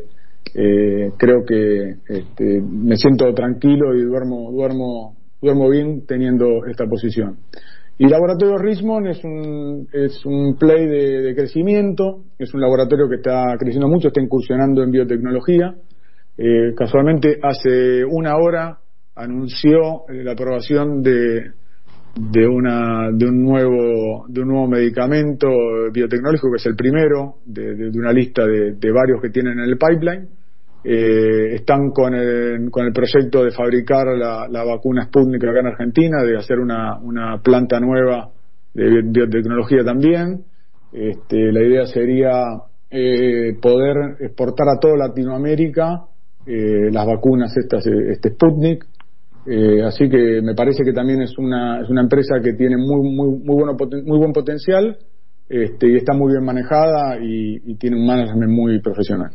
Eh, creo que este, me siento tranquilo y duermo duermo duermo bien teniendo esta posición. Y Laboratorio Richmond es un es un play de, de crecimiento, es un laboratorio que está creciendo mucho, está incursionando en biotecnología. Eh, casualmente hace una hora anunció la aprobación de de una de un nuevo de un nuevo medicamento biotecnológico, que es el primero de, de, de una lista de, de varios que tienen en el pipeline. Eh, están con el, con el proyecto de fabricar la, la vacuna Sputnik acá en Argentina, de hacer una, una planta nueva de biotecnología también. Este, la idea sería eh, poder exportar a toda Latinoamérica eh, las vacunas estas, este Sputnik. Eh, así que me parece que también es una es una empresa que tiene muy muy muy bueno muy buen potencial, este, y está muy bien manejada y, y tiene un management muy profesional.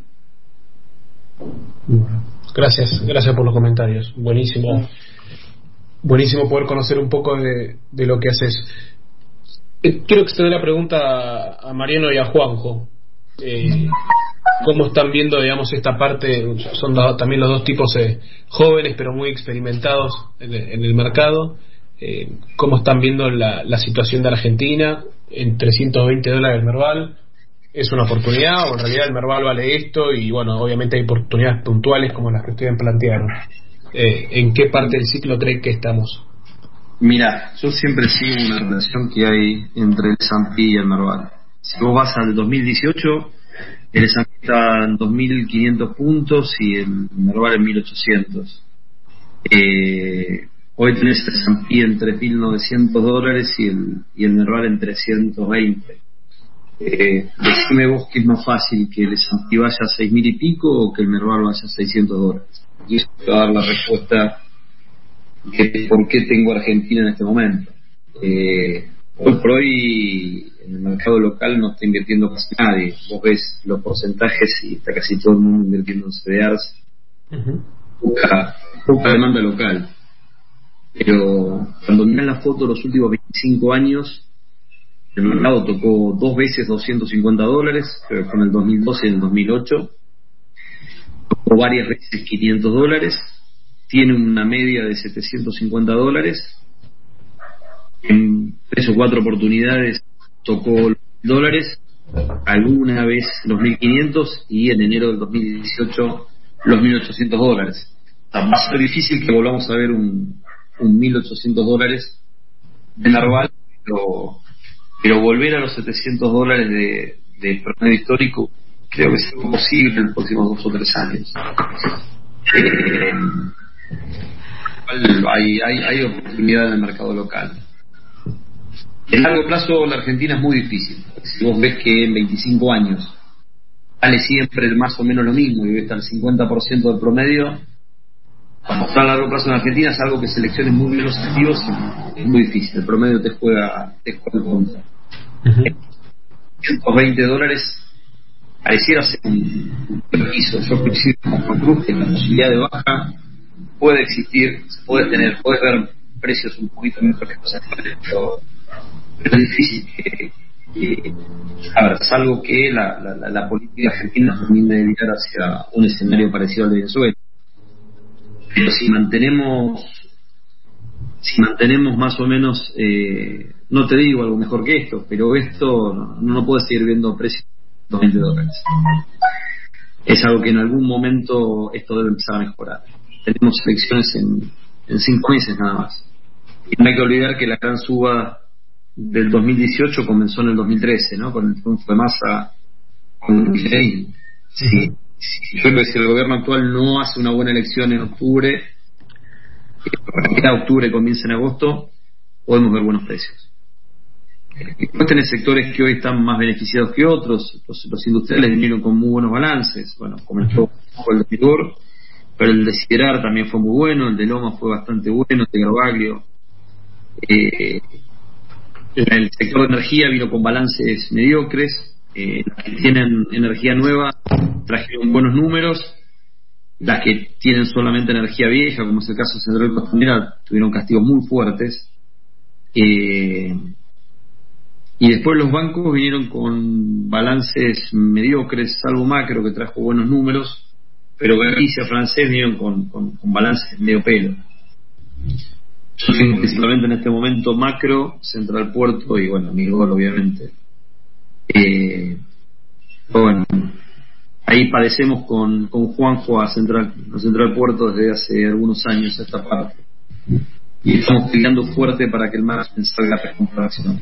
Gracias, gracias por los comentarios. Buenísimo, buenísimo poder conocer un poco de, de lo que haces. Eh, quiero extender la pregunta a Mariano y a Juanjo. Eh, ¿Cómo están viendo, digamos, esta parte? Son da, también los dos tipos eh, jóvenes, pero muy experimentados en, en el mercado. Eh, ¿Cómo están viendo la, la situación de Argentina en trescientos veinte dólares el Merval? ¿Es una oportunidad o en realidad el Merval vale esto? Y bueno, obviamente hay oportunidades puntuales como las que ustedes plantearon. Eh, ¿En qué parte del ciclo creen que estamos? Mira, yo siempre sigo una relación que hay entre el S and P y el Merval. Si vos vas al dos mil dieciocho, el S and P está en dos mil quinientos puntos y el Merval en mil ochocientos. Eh, hoy tenés el S and P en tres mil novecientos dólares y el, y el Merval en trescientos veinte. Eh, decime vos que es más fácil, que el S and P vaya a seis mil y pico o que el Merval vaya a seiscientos dólares. Y eso te va a dar la respuesta de por qué tengo Argentina en este momento. Eh, hoy por hoy en el mercado local no está invirtiendo casi nadie. Vos ves los porcentajes y está casi todo el mundo invirtiendo en C D Rs. Uh-huh. Poca, poca demanda local. Pero cuando miran la foto de los últimos veinticinco años, el mercado tocó dos veces doscientos cincuenta dólares, pero fue en el dos mil doce y en el dos mil ocho. Tocó varias veces quinientos dólares. Tiene una media de setecientos cincuenta dólares. En tres o cuatro oportunidades tocó los dólares, alguna vez los mil quinientos y en enero del dos mil dieciocho los mil ochocientos dólares. O sea, va a ser difícil que volvamos a ver un, un mil ochocientos dólares de Merval, pero, pero volver a los setecientos dólares de, de promedio histórico creo que es posible en los próximos dos o tres años. Eh, hay, hay, hay oportunidad en el mercado local. En largo plazo la Argentina es muy difícil. Si vos ves que en veinticinco años vale siempre más o menos lo mismo y ves hasta el cincuenta por ciento del promedio, para mostrar a largo plazo en Argentina es algo que selecciones muy bien los activos y es muy difícil. El promedio te juega, te juega en contra. Uh-huh. ciento veinte dólares pareciera ser un piso. Yo coincido con Cruz que la posibilidad de baja puede existir, se puede tener, puedes ver precios un poquito mejor que cosas actuales, pero, pero es difícil que, que a ver, salvo que la, la, la política argentina termine de virar hacia un escenario parecido al de Venezuela. Pero si mantenemos si mantenemos más o menos, eh, no te digo algo mejor que esto, pero esto no, no puede seguir viendo precios de veinte dólares. Es algo que en algún momento esto debe empezar a mejorar. Tenemos elecciones en, en cinco meses nada más. Y no hay que olvidar que la gran suba del dos mil dieciocho comenzó en el dos mil trece, ¿no? Con el triunfo de Massa con el Milei. Sí. Sí, yo creo que si el gobierno actual no hace una buena elección en octubre, que a octubre comienza en agosto, podemos ver buenos precios. Después tenés sectores que hoy están más beneficiados que otros. Los, los industriales vinieron con muy buenos balances. Bueno, comenzó el de Fitur, pero el de Siderar también fue muy bueno, el de Loma fue bastante bueno, el de Garbaglio. Eh, el sector de energía vino con balances mediocres. Eh, las que tienen energía nueva trajeron buenos números, las que tienen solamente energía vieja, como es el caso de Central Costanera, tuvieron castigos muy fuertes. Eh, y después los bancos vinieron con balances mediocres, salvo Macro que trajo buenos números, pero Galicia, Francés vinieron con, con, con balances medio pelo. Yo tengo principalmente en este momento Macro, Central Puerto y bueno, Mirgol obviamente. Eh, bueno, ahí padecemos con, con Juanjo a Central, a Central Puerto desde hace algunos años esta parte y estamos peleando fuerte para que el management salga a recuperación.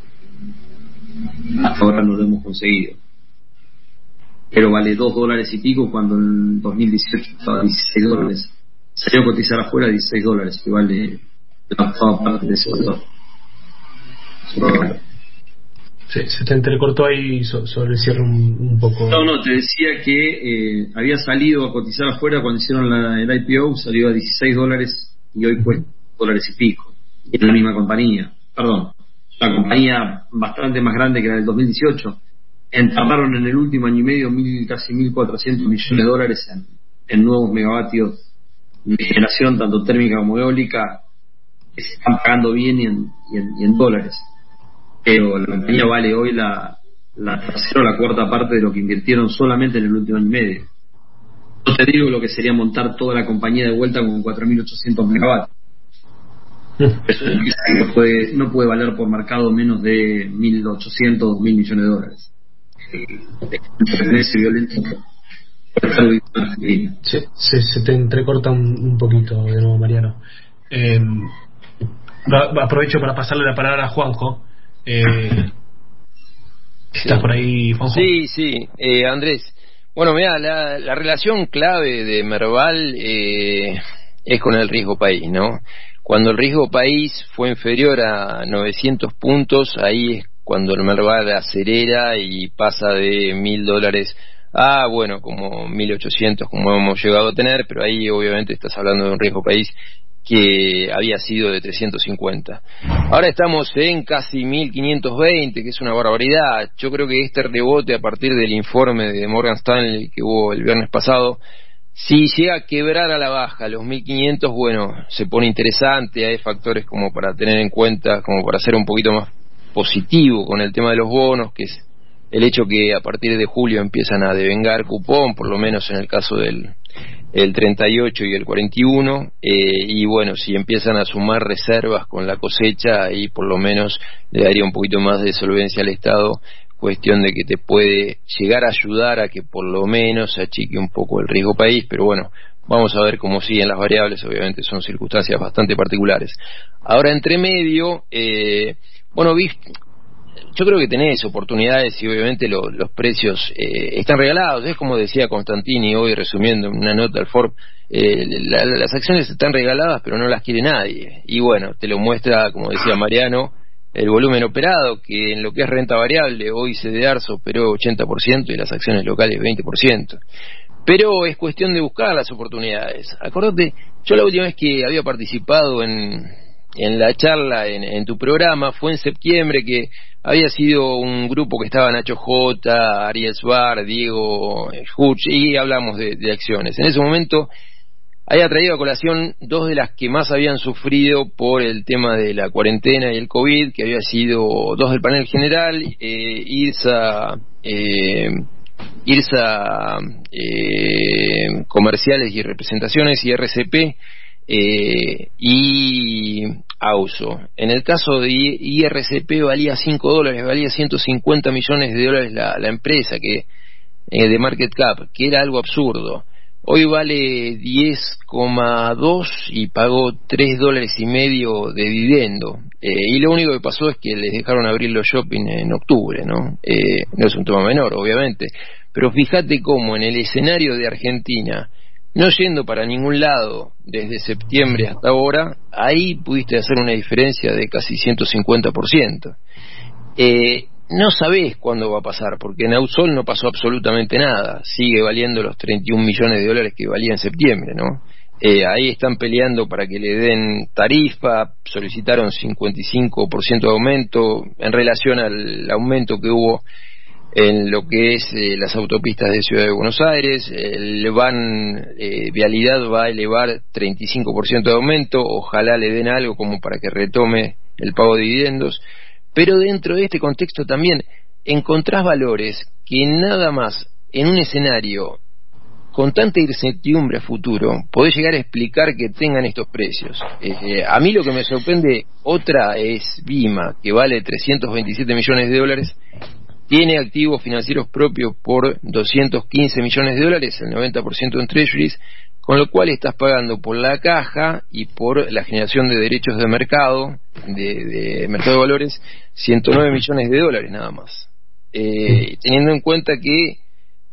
Hasta ahora no lo hemos conseguido, pero vale dos dólares y pico cuando en dos mil dieciocho estaba dieciséis dólares. Salió a cotizar afuera a dieciséis dólares, que vale la octava parte de ese valor. Sí, se te entrecortó ahí so, sobre el cierre un, un poco. No, no, te decía que eh, había salido a cotizar afuera cuando hicieron la, el I P O, salió a dieciséis dólares y hoy cuesta dólares y pico. Es la misma compañía, perdón, la compañía bastante más grande que la del dos mil dieciocho. Enterraron en el último año y medio mil, casi mil cuatrocientos millones de dólares en, en nuevos megavatios de generación, tanto térmica como eólica, que se están pagando bien y en, y en, y en dólares. Pero la compañía vale hoy la, la tercera o la cuarta parte de lo que invirtieron solamente en el último año y medio. No te digo lo que sería montar toda la compañía de vuelta con cuatro mil ochocientos megavatios. Eso no puede, no puede valer por mercado menos de mil ochocientos, dos mil millones de dólares. Ese violento. Sí, se, se te entrecorta un, un poquito de nuevo, Mariano. Eh, aprovecho para pasarle la palabra a Juanjo. Eh, ¿Estás sí. por ahí, Juanjo? Sí, sí, eh, Andrés. Bueno, mira, la, la relación clave de Merval eh, es con el riesgo país, ¿no? Cuando el riesgo país fue inferior a novecientos puntos, ahí es cuando el Merval acelera y pasa de mil dólares a, bueno, como mil ochocientos, como hemos llegado a tener, pero ahí obviamente estás hablando de un riesgo país que había sido de trescientos cincuenta. Ahora estamos en casi mil quinientos veinte, que es una barbaridad. Yo creo que este rebote a partir del informe de Morgan Stanley que hubo el viernes pasado, si llega a quebrar a la baja los mil quinientos, bueno, se pone interesante. Hay factores como para tener en cuenta, como para ser un poquito más positivo con el tema de los bonos, que es el hecho que a partir de julio empiezan a devengar cupón, por lo menos en el caso del el treinta y ocho y el cuarenta y uno, eh, y bueno, si empiezan a sumar reservas con la cosecha, ahí por lo menos le daría un poquito más de solvencia al Estado, cuestión de que te puede llegar a ayudar a que por lo menos se achique un poco el riesgo país, pero bueno, vamos a ver cómo siguen las variables. Obviamente son circunstancias bastante particulares. Ahora, entre medio, eh, bueno, viste, yo creo que tenés oportunidades y obviamente lo, los precios eh, están regalados. Es como decía Constantini hoy, resumiendo una nota al Forbes, eh, la, las acciones están regaladas pero no las quiere nadie. Y bueno, te lo muestra, como decía Mariano, el volumen operado, que en lo que es renta variable, hoy C D R S operó ochenta por ciento y las acciones locales veinte por ciento. Pero es cuestión de buscar las oportunidades. Acordate, yo la última vez que había participado en, en la charla en, en tu programa fue en septiembre, que había sido un grupo que estaba Nacho J, Ariel Sbar, Diego Huch, y hablamos de, de acciones. En ese momento había traído a colación dos de las que más habían sufrido por el tema de la cuarentena y el COVID, que había sido dos del panel general, eh, IRSA, eh, IRSA eh, Comerciales y Representaciones, y R C P, eh, y Auso. En el caso de I R C P valía cinco dólares, valía ciento cincuenta millones de dólares la, la empresa, que eh, de market cap, que era algo absurdo. Hoy vale diez coma dos y pagó tres dólares y medio de dividendo. Eh, y lo único que pasó es que les dejaron abrir los shopping en octubre, ¿no? Eh, no es un tema menor, obviamente. Pero fíjate cómo en el escenario de Argentina, no yendo para ningún lado desde septiembre hasta ahora, ahí pudiste hacer una diferencia de casi ciento cincuenta por ciento. Eh, no sabés cuándo va a pasar, porque en Ausol no pasó absolutamente nada, sigue valiendo los treinta y un millones de dólares que valía en septiembre, ¿no? Eh, ahí están peleando para que le den tarifa, solicitaron cincuenta y cinco por ciento de aumento en relación al aumento que hubo en lo que es eh, las autopistas de Ciudad de Buenos Aires. El van eh, Vialidad va a elevar treinta y cinco por ciento de aumento, ojalá le den algo como para que retome el pago de dividendos. Pero dentro de este contexto también encontrás valores que nada más en un escenario con tanta incertidumbre a futuro podés llegar a explicar que tengan estos precios. Eh, a mí lo que me sorprende, otra es Vima, que vale trescientos veintisiete millones de dólares, tiene activos financieros propios por doscientos quince millones de dólares, el noventa por ciento en treasuries, con lo cual estás pagando por la caja y por la generación de derechos de mercado, de, de mercado de valores, ciento nueve millones de dólares nada más. Eh, teniendo en cuenta que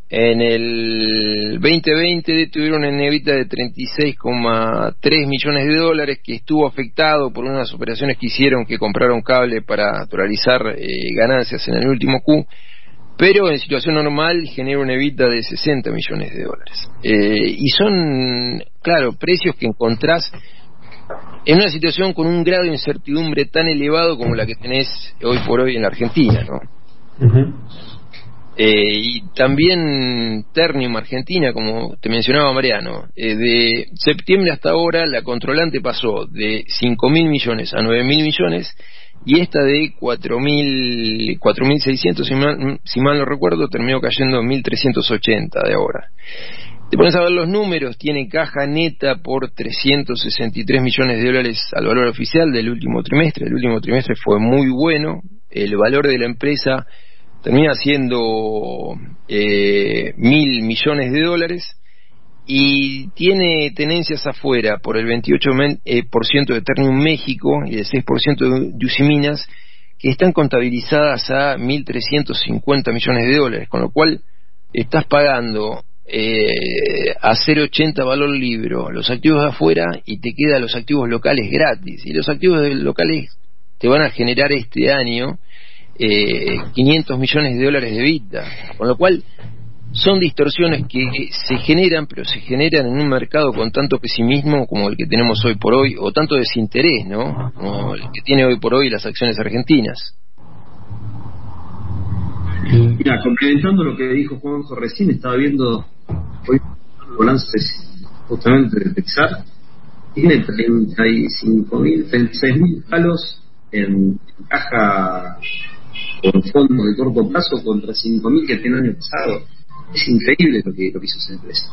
En el veinte veinte tuvieron una EBITDA de treinta y seis coma tres millones de dólares, que estuvo afectado por unas operaciones que hicieron, que compraron cable para naturalizar eh, ganancias en el último Q, pero en situación normal genera una EBITDA de sesenta millones de dólares. Eh, y son, claro, precios que encontrás en una situación con un grado de incertidumbre tan elevado como la que tenés hoy por hoy en la Argentina, ¿no? Uh-huh. Eh, y también Ternium Argentina, como te mencionaba Mariano, eh, de septiembre hasta ahora la controlante pasó de cinco mil millones a nueve mil millones, y esta de cuatro mil seiscientos, si mal, si mal no recuerdo, terminó cayendo en mil trescientos ochenta de ahora. Te pones a ver los números, tiene caja neta por trescientos sesenta y tres millones de dólares al valor oficial del último trimestre. El último trimestre fue muy bueno, el valor de la empresa termina siendo eh, mil millones de dólares, y tiene tenencias afuera por el veintiocho por ciento de Ternium México y el seis por ciento de Usiminas, que están contabilizadas a mil trescientos cincuenta millones de dólares, con lo cual estás pagando eh, a cero coma ochenta valor libro los activos de afuera y te quedan los activos locales gratis, y los activos locales te van a generar este año Eh, quinientos millones de dólares de EBITDA, con lo cual son distorsiones que se generan, pero se generan en un mercado con tanto pesimismo como el que tenemos hoy por hoy, o tanto desinterés, ¿no?, como el que tiene hoy por hoy las acciones argentinas. Mira, complementando lo que dijo Juanjo recién, estaba viendo hoy los balances justamente de Texar, tiene treinta y cinco mil, treinta y seis mil palos en caja por fondos de corto plazo contra cinco mil que tiene el año pasado. Es increíble lo que, lo que hizo esa empresa.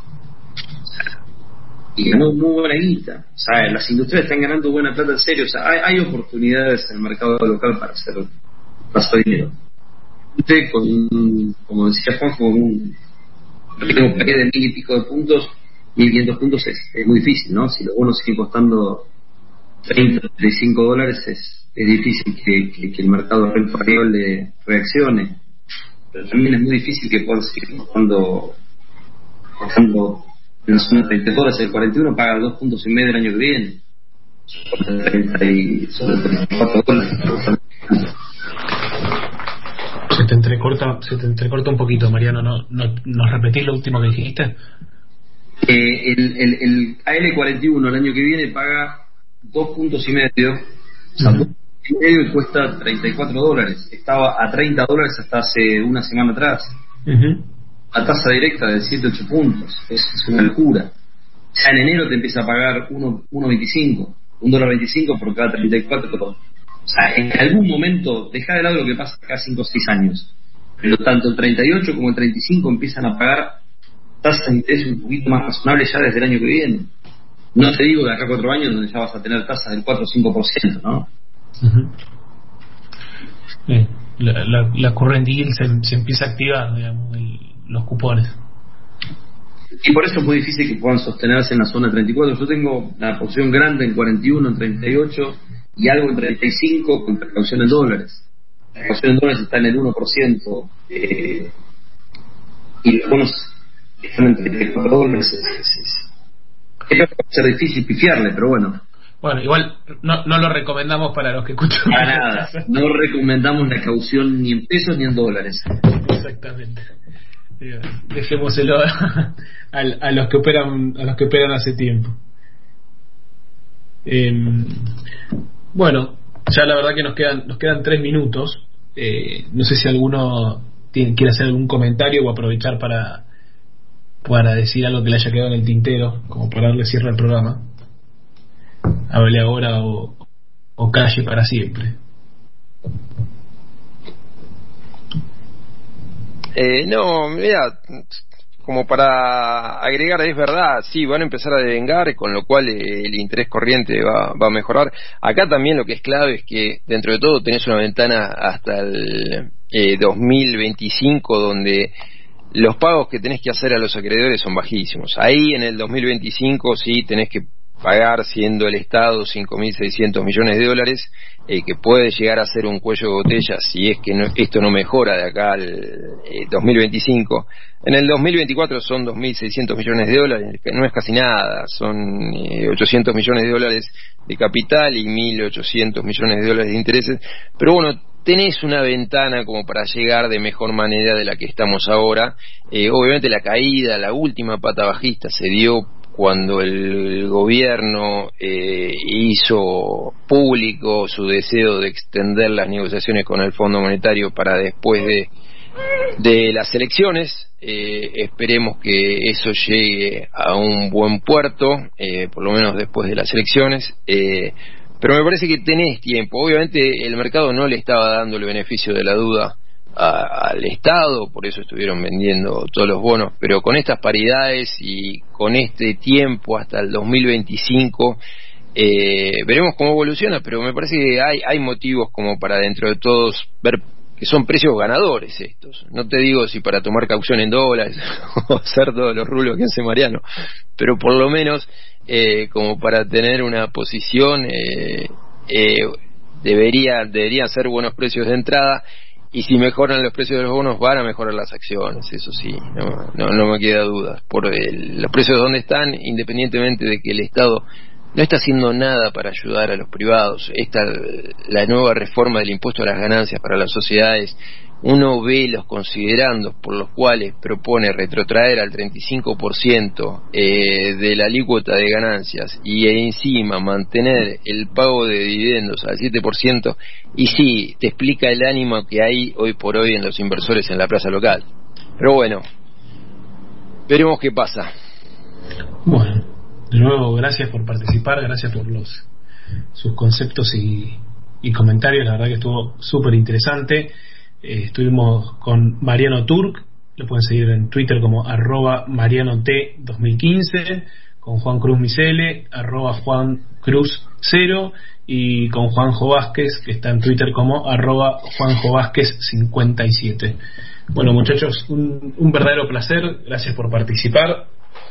Y ganó muy buena guita. O sea, las industrias están ganando buena plata en serio. O sea, hay, hay oportunidades en el mercado local para hacer, para hacer dinero. Usted, con un, como decía Juan, con un tengo paquete de mil y pico de puntos, mil quinientos puntos es, es muy difícil, ¿no? Si los bonos siguen costando treinta, treinta y cinco dólares, es es difícil que, que, que el mercado renta variable reaccione, pero también es muy difícil que puedan seguir costando, costando en la zona treinta dólares. El cuarenta y uno paga dos puntos y medio el año que viene, sobre treinta y cuatro dólares. Se te entrecorta, se te entrecorta un poquito, Mariano. ¿No, no, ¿Nos repetís lo último que dijiste? Eh, el, el, el A L cuarenta y uno el año que viene paga dos puntos y medio, o sea, uh-huh. Y medio, y cuesta treinta y cuatro dólares. Estaba a treinta dólares hasta hace una semana atrás. Uh-huh. A tasa directa de siete ocho puntos. Es, es una locura. Ya en enero te empieza a pagar uno veinticinco, un dólar veinticinco por cada treinta y cuatro. O sea, en algún momento, deja de lado lo que pasa acá cinco o seis años, pero tanto el treinta y ocho como el treinta y cinco empiezan a pagar tasas de interés un poquito más razonables ya desde el año que viene. No te digo de acá a cuatro años donde ya vas a tener tasas del cuatro o cinco por ciento, ¿no? Uh-huh. Bien. La, la, la current yield se, se empieza a activar, digamos, el, los cupones. Y por eso es muy difícil que puedan sostenerse en la zona treinta y cuatro. Yo tengo la posición grande en cuarenta y uno, en treinta y ocho y algo en treinta y cinco con precaución en dólares. La precaución en dólares está en el uno por ciento, eh, y los bonos están en treinta y cuatro dólares. Es, es, es, es ser difícil pifiarle, pero bueno. Bueno, igual no, no lo recomendamos para los que escuchan. Para nada, no recomendamos la caución ni en pesos ni en dólares. Exactamente. Dejémoselo a, a, a los que operan a los que operan hace tiempo. Eh, bueno, ya la verdad que nos quedan nos quedan tres minutos. Eh, no sé si alguno tiene, quiere hacer algún comentario o aprovechar para para decir algo que le haya quedado en el tintero, como para darle cierre al programa. Hable ahora o, o calle para siempre. Eh, no, mira, como para agregar, es verdad, sí, van a empezar a devengar, con lo cual eh, el interés corriente va, va a mejorar. Acá también lo que es clave es que dentro de todo tenés una ventana hasta el eh, dos mil veinticinco donde los pagos que tenés que hacer a los acreedores son bajísimos. Ahí en el dos mil veinticinco sí tenés que pagar, siendo el Estado cinco mil seiscientos millones de dólares, eh, que puede llegar a ser un cuello de botella si es que no, esto no mejora de acá al eh, dos mil veinticinco. En el dos mil veinticuatro son dos mil seiscientos millones de dólares, que no es casi nada, son eh, ochocientos millones de dólares de capital y mil ochocientos millones de dólares de intereses, pero bueno, tenés una ventana como para llegar de mejor manera de la que estamos ahora. Eh, obviamente la caída, la última pata bajista se dio cuando el gobierno eh, hizo público su deseo de extender las negociaciones con el Fondo Monetario para después de, de las elecciones. Eh, esperemos que eso llegue a un buen puerto, eh, por lo menos después de las elecciones. Eh, pero me parece que tenés tiempo. Obviamente el mercado no le estaba dando el beneficio de la duda A, al Estado, por eso estuvieron vendiendo todos los bonos, pero con estas paridades y con este tiempo hasta el dos mil veinticinco eh, veremos cómo evoluciona, pero me parece que hay, hay motivos como para dentro de todos ver que son precios ganadores estos. No te digo si para tomar caución en dólares o hacer todos los rulos que hace Mariano, pero por lo menos eh, como para tener una posición eh, eh, debería, deberían ser buenos precios de entrada. Y si mejoran los precios de los bonos, van a mejorar las acciones, eso sí, no, no, no me queda duda. Por el, los precios donde están, independientemente de que el Estado no está haciendo nada para ayudar a los privados. Esta, la nueva reforma del impuesto a las ganancias para las sociedades, uno ve los considerandos por los cuales propone retrotraer al treinta y cinco por ciento eh, de la alícuota de ganancias y encima mantener el pago de dividendos al siete por ciento, y sí, te explica el ánimo que hay hoy por hoy en los inversores en la plaza local. Pero bueno, veremos qué pasa. Bueno, de nuevo, gracias por participar, gracias por los sus conceptos y, y comentarios, la verdad que estuvo súper interesante. Eh, estuvimos con Mariano Turk, lo pueden seguir en Twitter como arroba Mariano T dos mil quince, con Juan Cruz Misele, arroba Juan Cruz cero, y con Juanjo Vázquez, que está en Twitter como arroba Juanjo Vázquez cincuenta y siete. Bueno, muchachos, un, un verdadero placer, gracias por participar,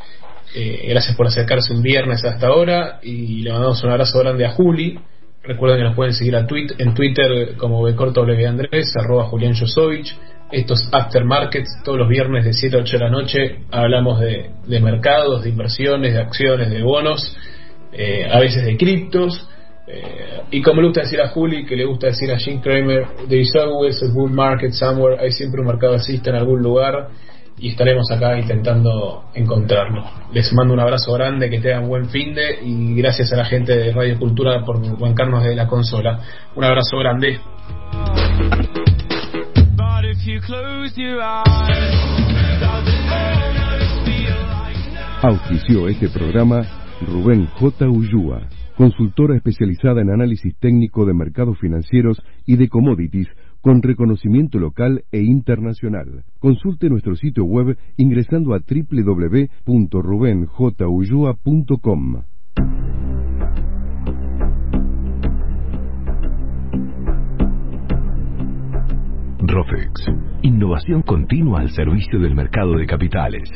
eh, gracias por acercarse un viernes hasta ahora, y le mandamos un abrazo grande a Juli. Recuerden que nos pueden seguir a tweet, en Twitter como bcortw Andrés, arroba Julián Josovich. Estos aftermarkets, todos los viernes de siete a ocho de la noche, hablamos de, de mercados, de inversiones, de acciones, de bonos, eh, a veces de criptos. Eh, y como le gusta decir a Juli, que le gusta decir a Jim Cramer, there is always a bull market somewhere, hay siempre un mercado alcista en algún lugar, y estaremos acá intentando encontrarlo. Les mando un abrazo grande, que tengan buen finde, y gracias a la gente de Radio Cultura por bancarnos de la consola. Un abrazo grande. Auspició este programa Rubén J. Ullúa, consultora especializada en análisis técnico de mercados financieros y de commodities con reconocimiento local e internacional. Consulte nuestro sitio web ingresando a doble u doble u doble u punto ruben j ullua punto com. Rofex, innovación continua al servicio del mercado de capitales.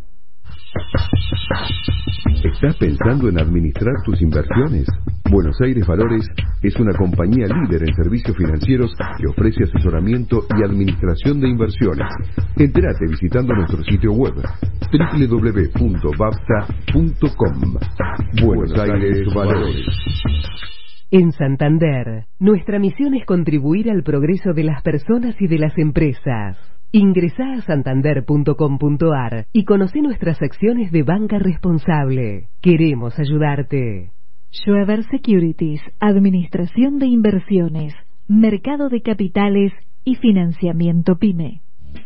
¿Estás pensando en administrar tus inversiones? Buenos Aires Valores es una compañía líder en servicios financieros que ofrece asesoramiento y administración de inversiones. Entérate visitando nuestro sitio web doble u doble u doble u punto babsa punto com. Buenos Aires Valores. En Santander, nuestra misión es contribuir al progreso de las personas y de las empresas. Ingresá a santander punto com punto ar y conoce nuestras acciones de banca responsable. Queremos ayudarte. Schroeder Securities, Administración de Inversiones, Mercado de Capitales y Financiamiento PYME.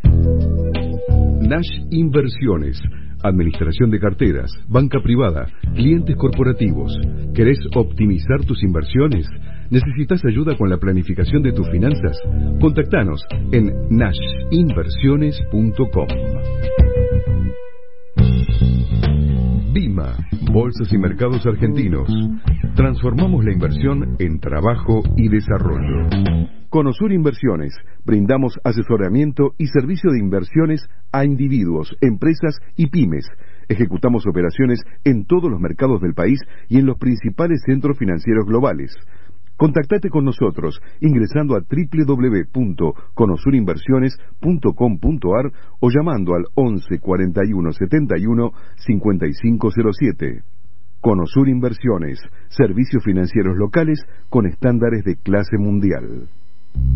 Nash Inversiones, administración de carteras, banca privada, clientes corporativos. ¿Querés optimizar tus inversiones? ¿Necesitas ayuda con la planificación de tus finanzas? Contactanos en nash inversiones punto com. Bima, Bolsas y Mercados Argentinos. Transformamos la inversión en trabajo y desarrollo. Conosur Inversiones. Brindamos asesoramiento y servicio de inversiones a individuos, empresas y pymes. Ejecutamos operaciones en todos los mercados del país y en los principales centros financieros globales. Contactate con nosotros ingresando a doble u doble u doble u punto conosur inversiones punto com punto a r o llamando al once cuarenta y uno setenta y uno cincuenta y cinco cero siete. Conosur Inversiones, servicios financieros locales con estándares de clase mundial.